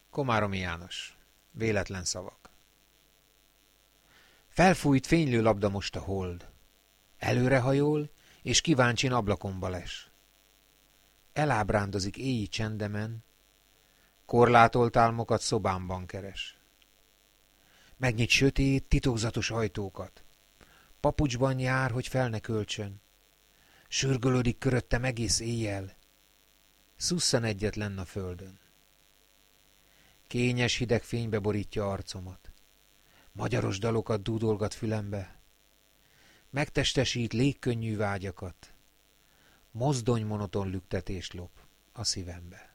Komáromi János. Véletlen szavak. Felfújt fénylő labda most a hold. Előrehajol, és kíváncsin ablakomba les. Elábrándozik éji csendemen, korlátolt álmokat szobámban keres. Megnyit sötét, titokzatos ajtókat. Papucsban jár, hogy fel ne kölcsön. Sürgölődik köröttem egész éjjel. Szusszan egyetlen a földön. Kényes hideg fénybe borítja arcomat. Magyaros dalokat dúdolgat fülembe. Megtestesít légkönnyű vágyakat. Mozdony monoton lüktetést lop a szívembe.